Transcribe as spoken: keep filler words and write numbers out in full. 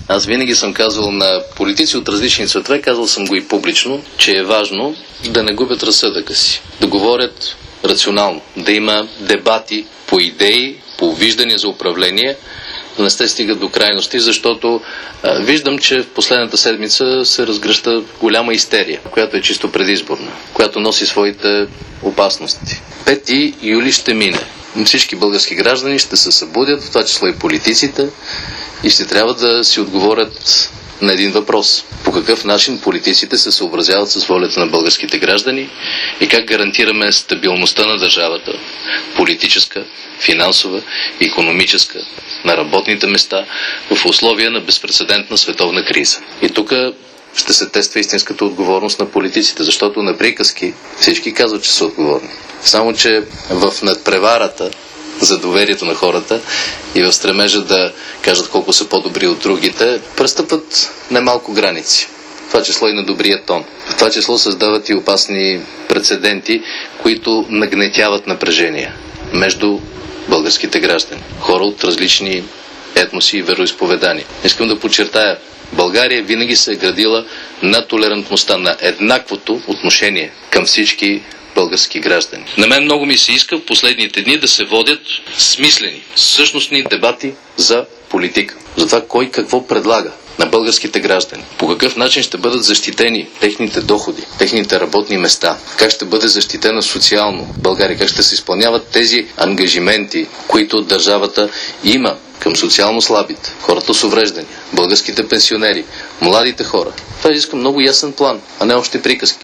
Аз винаги съм казвал на политици от различни цветове, казвал съм го и публично, че е важно да не губят разсъдъка си, да говорят рационално, да има дебати по идеи, по виждания за управление, да не се стига до крайности, защото а, виждам, че в последната седмица се разгръща голяма истерия, която е чисто предизборна, която носи своите опасности. пети юли ще мине. Всички български граждани ще се събудят, в това число и политиците, и ще трябва да си отговорят на един въпрос. По какъв начин политиците се съобразяват с волята на българските граждани и как гарантираме стабилността на държавата, политическа, финансова, икономическа, на работните места в условия на безпрецедентна световна криза. И тук ще се тества истинската отговорност на политиците, защото на приказки всички казват, че са отговорни. Само че в надпреварата за доверието на хората и в стремежа да кажат колко са по-добри от другите, престъпват немалко граници. В това число и на добрия тон. В това число създават и опасни прецеденти, които нагнетяват напрежение между българските граждани. Хора от различни етноси и вероизповедания. Искам да подчертая, България винаги се е градила на толерантността, на еднаквото отношение към всички български граждани. На мен много ми се иска в последните дни да се водят смислени, същностни дебати за политика. За това кой какво предлага на българските граждани. По какъв начин ще бъдат защитени техните доходи, техните работни места. Как ще бъде защитена социално България. Как ще се изпълняват тези ангажименти, които държавата има към социално слабите, хората с увреждания, българските пенсионери, младите хора. Това изиска много ясен план, а не общи приказки.